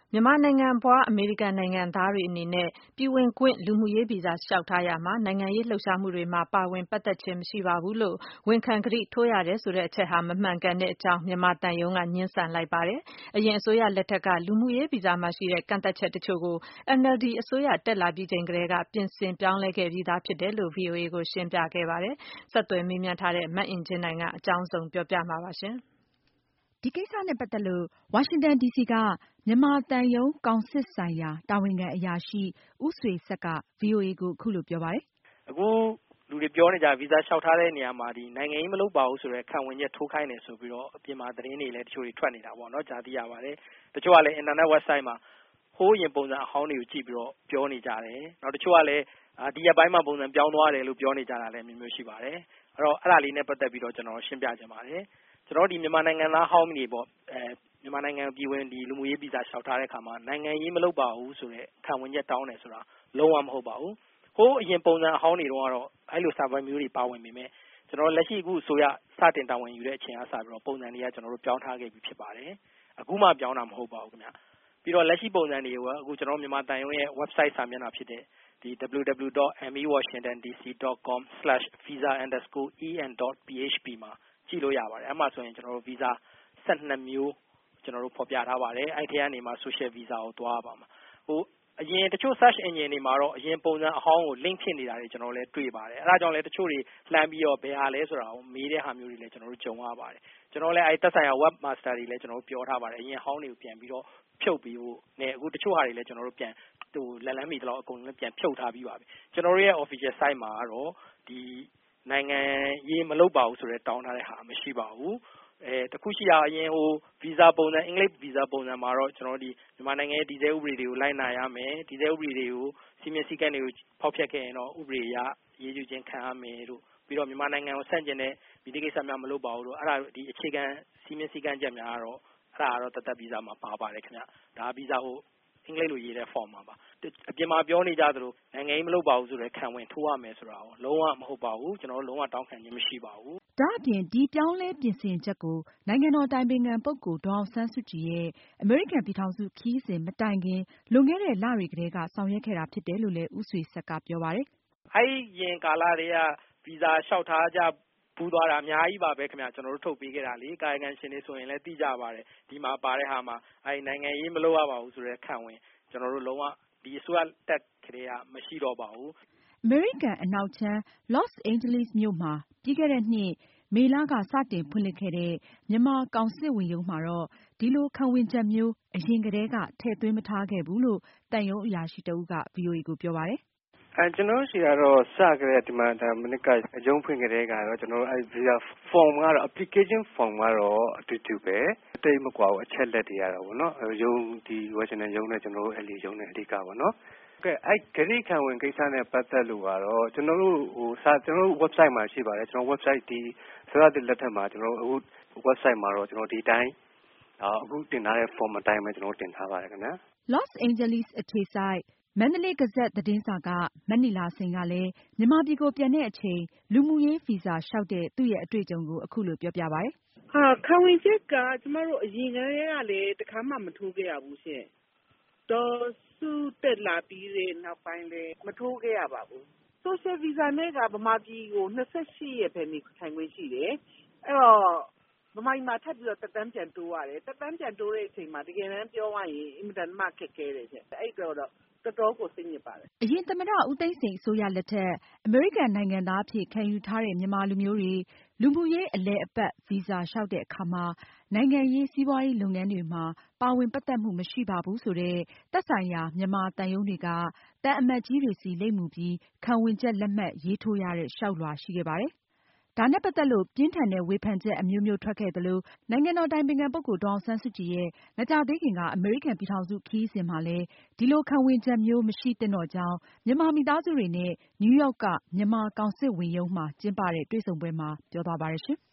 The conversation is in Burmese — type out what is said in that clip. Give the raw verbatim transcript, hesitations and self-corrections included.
မြန်မာနိုင်ငံဖွားအမေရိကန်နိုင်ငံသားတွေအနေနဲ့ပြည်ဝင်ခွင့်လူမှုရေးဗီဇာလျှောက်ထားရာမှာနိုင်ငံရေးလှုပ်ရှားမှုတွေမှာပါဝင်ပတ်သက်ခြင်းမရှိပါဘူးလို့ဝန်ခံကတိထိုးရတယ်ဆိုတဲ့အချက်ဟာမမှန်ကန်တဲ့အကြောင်းမြန်မာသံရုံးကငြင်းဆန်လိုက်ပါတယ်။အရင်အစိုးရလက်ထက်ကလူမှုရေးဗီဇာမှာရှိတဲ့ကန့်သတ်ချက်တချို့ကို အန်အယ်လ်ဒီ အစိုးရတက်လာပြီးချိန်ကတည်းကပြင်ဆင်ပြောင်းလဲခဲ့ပြီးသားဖြစ်တယ်လို့ ဗွီအိုအေကိုရှင်းပြခဲ့ပါတယ်။ဆက်သွယ်မေးမြန်းထားတဲ့မအင်ကြင်းနိုင်ကအကြောင်းစုံပြောပြမှာပါရှင်။ဒီကိစ္စနဲ့ပတ်သက်လို့ဝါရှင်တန်ဒီစီကမြန်မာသံရုံးကောင်စစ်ဆိုင်ရာတာဝန်ခံအရာရှိဦးဆွေဆက်က ဗွီအိုအေကိုအခုလိုပြောပါတယ်။အခုလူတွေပြောနေကြဗီဇာလျှောက်ထားတဲ့နေရာမှာဒီနိုင်ငံရေးမလုပ်ပါဘူးဆိုတဲ့ခံဝင်ချက်ထိုးခိုင်းတယ်ဆိုပြီးတော့အပြင်မှာသတင်းတွေလည်းတချို့တွေထွက်နေတာပေါ့နော်ကြားသိရပါတယ်။တချို့ကလည်း internet website မှာဟိုးရင်ပုံစံအဟောင်းတွေကိုကြည့်ပြီးတော့ပြောနေကြတယ်။နောက်တချို့ကလည်းဒီရက်ပိုင်းမှာပုံစံပြောင်းသွားတယ်လို့ပြောနေကြတာလည်းမျိုးမျိုးရှိပါတယ်။အဲ့တော့အဲ့ဒါလေးနဲ့ပတ်သက်ပြီးတော့ကျွန်တော်ရှင်းပြချင်ပါတယ်။ကျွန်တော်ဒီမြန်မာနိုင်ငံသားဟောင်းတွေပေါ့အဲမြန်မာနိုင်ငံပြည်ဝင်ဒီလူမှုရေးဗီဇာလျှောက်ထားတဲ့အခါမှာနိုင်ငံရေးမလုပ်ပါဘူးဆိုတဲ့ခံဝင်ချက်တောင်းတယ်ဆိုတာလုံးဝမဟုတ်ပါဘူး။ဟိုးအရင်ပုံစံအဟောင်းတွေတော့ကတော့အဲ့လိုစာပွဲမျိုးတွေပါဝင်ပေမဲ့ကျွန်တော်လက်ရှိအခုဆိုရစတင်တာဝန်ယူတဲ့အချိန်အစပြီးတော့ပုံစံတွေကကျွန်တော်တို့ပြောင်းထားခဲ့ပြီဖြစ်ပါတယ်။အခုမှပြောင်းတာမဟုတ်ပါဘူးခင်ဗျ။ပြီးတော့လက်ရှိပုံစံတွေကိုအခုကျွန်တော်မြန်မာတန်ရုံးရဲ့ website စာမျက်နှာဖြစ်တဲ့ဒီ double-u double-u double-u dot m e washington d c dot com slash visa underscore e n dot p h p မှာကြည့်လို့ရပါတယ်။အဲ့မှာဆိုရင်ကျွန်တော်တို့ visa ၁၂မျိုးကျွန်တော်တို့ဖော်ပြထားပါတယ်။အဲ့ဒီကနေမှ social visa ကိုတွားပါမှာ။ဟိုအရင်တချို့ search engine တွေမှာတော့အရင်ပုံစံအဟောင်းကို link ဖြစ်နေတာတွေကျွန်တော်လည်းတွေ့ပါတယ်။အဲ့ဒါကြောင့်လည်းတချို့တွေလှမ်းပြီးတော့ဘယ်ဟာလဲဆိုတာကိုမေးတဲ့ဟာမျိုးတွေလည်းကျွန်တော်တို့ကြုံရပါတယ်။ကျွန်တော်လည်းအဲ့သက်ဆိုင်ရာ web master တွေလည်းကျွန်တော်တို့ပြောထားပါတယ်။အရင်ဟောင်းတွေကိုပြန်ပြီးတော့ဖြုတ်ပြီးဖို့နဲ့အခုတချို့ဟာတွေလည်းကျွန်တော်တို့ပြန်ဟိုလက်လန်းမီတလောက်အကုန်လုံးပြန်ဖြုတ်ထားပြီးပါပြီ။ကျွန်တော်တို့ရဲ့ official site မှာတော့ဒီနိုင်ငံရေးမလုပ်ပါဘူးဆိုတော့တောင်းထားတဲ့ဟာမရှိပါဘူး။အဲတခုရှိတာအရင်ဟို visa ပုံစံအင်္ဂလိပ် visa ပုံစံမှာတော့ကျွန်တော်ဒီမြန်မာနိုင်ငံရဲ့ဒီဇယ်ဥပဒေတွေကိုလိုက်နာရမယ်ဒီဇယ်ဥပဒေတွေကိုစီမံစည်းကမ်းတွေကိုဖောက်ဖျက်ခဲ့ရင်တော့ဥပဒေအရရေးယူခြင်းခံရမယ်လို့ပြီးတော့မြန်မာနိုင်ငံကိုဆန့်ကျင်တဲ့ဒီကိစ္စများမလုပ်ပါဘူးလို့အဲ့ဒါဒီအခြေခံစီမံစည်းကမ်းချက်များကတော့အဲ့ဒါကတော့တသက် visa မှာပါပါတယ်ခင်ဗျဒါ visa ဟိုအင်္ဂလိပ်လိုရေးတဲ့ form မှာပါအပြင်မှာပြောနေကြသလိုနိုင်ငံရေးမလုပ်ပါဘူးဆိုတဲ့ခံဝင်ထိုးရမယ်ဆိုတာကိုလုံးဝမဟုတ်ပါဘူးကျွန်တော်တို့လုံးဝတောင်းခံခြင်းမရှိပါဘူးဒါအပြင်ဒီပြောင်းလဲပြင်ဆင်ချက်ကိုနိုင်ငံတော်တိုင်ပင်ခံပုဂ္ဂိုလ်ဒေါ်အောင်ဆန်းစုကြည်ရဲ့အမေရိကန်ပြည်ထောင်စုခရီးစဉ်မတိုင်ခင်လွန်ခဲ့တဲ့လတွေကတည်းကဆောင်ရွက်ခဲ့တာဖြစ်တယ်လို့လည်းဦးဆွေဆက်ကပြောပါတယ်။အဲ့ရင်ကာလတွေကဗီဇာလျှောက်ထားကြပူးသွားတာအများကြီးပါပဲခင်ဗျကျွန်တော်တို့ထုတ်ပေးခဲ့တာလေကာယကံရှင်တွေဆိုရင်လည်းသိကြပါတယ်ဒီမှာပါတဲ့ဟာမှာအဲ့နိုင်ငံရေးမလုပ်ရပါဘူးဆိုတဲ့ခံဝင်ကျွန်တော်တို့လုံးဝဒီအစိုးရတက်ခရေကမရှိတော့ပါဘူးအမေရိကန်အနောက်ချမ်း Los Angeles မြို့မှာပြီးခဲ့တဲ့နှစ်မေလကစတင်ဖွင့်လှစ်ခဲ့တဲ့မြန်မာကောင်စစ်ဝန်ရုံးမှာတော့ဒီလိုခံဝင်ချက်မျိုးအရင်ကတည်းကထည့်သွင်းမထားခဲ့ဘူးလို့သံရုံးအရာရှိတဦးက ဗွီအိုအေကိုပြောပါတယ်။အဲကျွန်တော်တို့ရှိကတော့စကြတဲ့ဒီမှာဒါမနစ်ကအယုံဖွင့်ကြတဲ့ကတော့ကျွန်တော်တို့အဲ visa form ကတော့ application form ကတော့အတူတူပဲအတိတ်မကွာဘူးအချက်လက်တွေရတာပေါ့နော်ရုံးဒီ Washington ရုံးနဲ့ကျွန်တော်တို့အဲ့ဒီရုံးနဲ့အဓိကပေါ့နော်ကဲအဲ့ဂရိခံဝင်ကိစ္စနဲ့ပတ်သက်လို့ကတော့ကျွန်တော်တို့ဟိုစာကျွန်တော်တို့ website မှာရှိပါတယ်ကျွန်တော် website ဒီဆိုရတဲ့လက်ထက်မှာကျွန်တော်တို့အခု website မှာတော့ကျွန်တော်ဒီတိုင်းအခုတင်ထားတဲ့ form အတိုင်းပဲကျွန်တော်တင်ထားပါတယ်ခင်ဗျာ Los Angeles အခြေစိုက်မန္တလေးဂဇတ်သတင်းစာကမနီလာစိန်ကလည်းမြန်မာပြည်ကိုပြန်တဲ့အချိန်လူမှုရေးဗီဇာလျှောက်တဲ့သူ့ရဲ့အတွေ့အကြုံကိုအခုလိုပြောပြပါတယ်။ဟာခံဝင်ချက်ကကျမတို့အရင်ကတည်းကလည်းတခါမှမထိုးခဲ့ရဘူးရှင်။တော့စုတက်လာပြီးတဲ့နောက်ပိုင်းလည်းမထိုးခဲ့ရပါဘူး။ Social Visa နဲ့ကဗမာပြည်ကို၂၈ရက်ပဲနေထိုင်ခွင့်ရှိတယ်။အဲ့တော့ဗမာပြည်မှာထပ်ပြီးတော့တက်တန်းပြန်တိုးရတယ်။တက်တန်းပြန်တိုးတဲ့အချိန်မှာတကယ်တမ်းပြောရရင်အင်မတန်မှခက်ခဲတယ်ရှင်။အဲ့တော့တော်တော်ကိုစိတ်ညစ်ပါတယ်။အရင်သမ္မတဦးသိန်းစိန်အစိုးရလက်ထက်အမေရိကန်နိုင်ငံသားအဖြစ်ခံယူထားတဲ့မြန်မာလူမျိုးတွေလူမှုရေးအလည်အပတ်ဗီဇာလျှောက်တဲ့အခါမှာနိုင်ငံရေးစီးပွားရေးလုပ်ငန်းတွေမှာပါဝင်ပတ်သက်မှုမရှိပါဘူးဆိုတဲ့သက်ဆိုင်ရာမြန်မာသံရုံးတွေကသံအမတ်ကြီးတွေစီလိပ်မူပြီးခံဝင်ချက်လက်မှတ်ရေးထိုးရတဲ့လျှောက်လွှာရှိခဲ့ပါတယ်။ဒါနဲ့ပတ်သက်လို့ပြင်းထန်တဲ့ဝေဖန်ချက်အမျိုးမျိုးထွက်ခဲ့သလိုနိုင်ငံတော်တိုင်ပင်ခံပုဂ္ဂိုလ်ဒေါ်အောင်ဆန်းစုကြည်ရဲ့မကြာသေးခင်ကအမေရိကန်ပြည်ထောင်စုခရီးစဉ်မှာလည်းဒီလိုခံဝင်ချက်မျိုးမရှိသင့်တော့ကြောင်းမြန်မာမိသားစုတွေနဲ့နယူးယောက်ကမြန်မာကောင်စစ်ဝန်ရုံးမှာကျင်းပတဲ့တွေ့ဆုံပွဲမှာပြောသွားပါတယ်ရှင်။